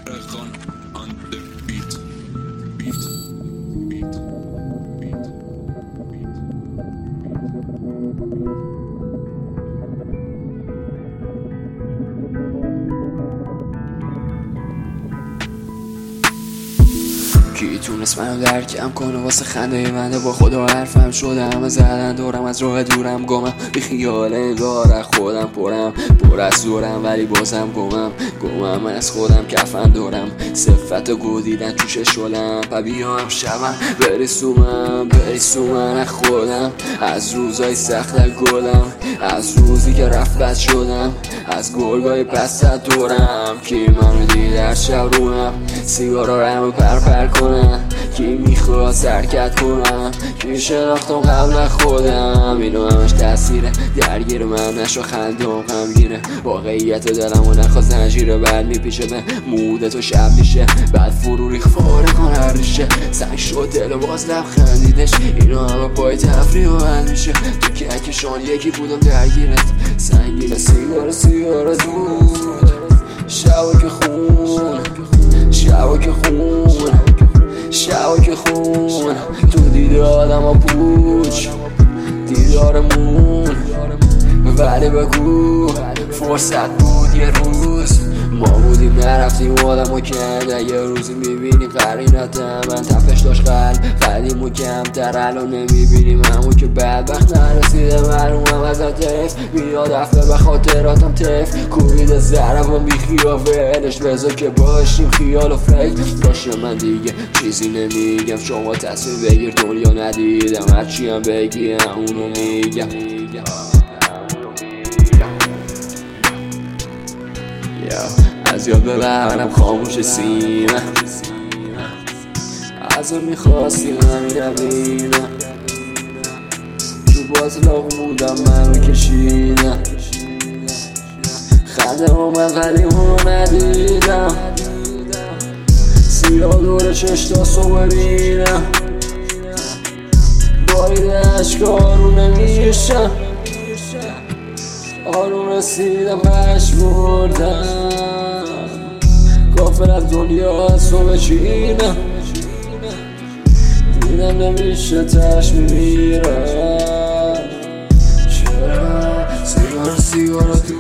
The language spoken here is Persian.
Erkan on the beat. کی تونست منو درکم کنه واسه خنده منه با خدا حرفم شده همه زدن دورم از راه دورم گمم بی خیال انگار از خودم پر از دورم ولی بازم گمم از خودم کفن دورم صفت گو دیدن توش شلم و بیام شبم بریسو من از خودم از روزای سخت گلم از روزی که رفت بد شدم از گرگای پس دورم کی منو دید در شب روم سیگارا رمو پر کنم کی میخواد سرکت کنم کی شناختم قبل خودم اینو همش تاثیره درگیر من نشو خندم غمگینه واقعیت دلمو نخواد زنجیره بعد میپیشه به مودت و شب میشه بعد فرو ریخ فاره کن هر ریشه سنگ شد دل و باز لبخندیدش اینو همه پای تفریح و حل میشه تو کهکشان یکی بودم درگیرت سنگینه سیگار دود شبا که خون تو دیده آدم ها پوچ دیدارمون ولی بگو فرصت بود یه روز ما بودیم نرفتیم آدم ها کرده یه روزی میبینی قرینت من تفش داشت قدیم و کمتر الان نمیبینیم همون که بدبخت نرسیده معلومم ازت تف میاد دفعه به خاطراتم تف کوبیده ضرب و بیخیافش بذار که باشیم خیال و فکر باشه من دیگه چیزی نمیگم شما تصمیم بگیر دنیا ندیدم هرچی هم بگی اونو میگم از یاد ببرم خاموش سینه از اون میخواستی همین نبینم تو باطلاق بودم منو کشیدم خنده اومد ولی اونو ندیدم سیاه دور چشتا صبح بینم باید اشکارو نمیشم آروم رسیدم پش بردم کافر از دنیا از صبح چینم دیدم نمیشه تش میمیرم چرا سیگار تو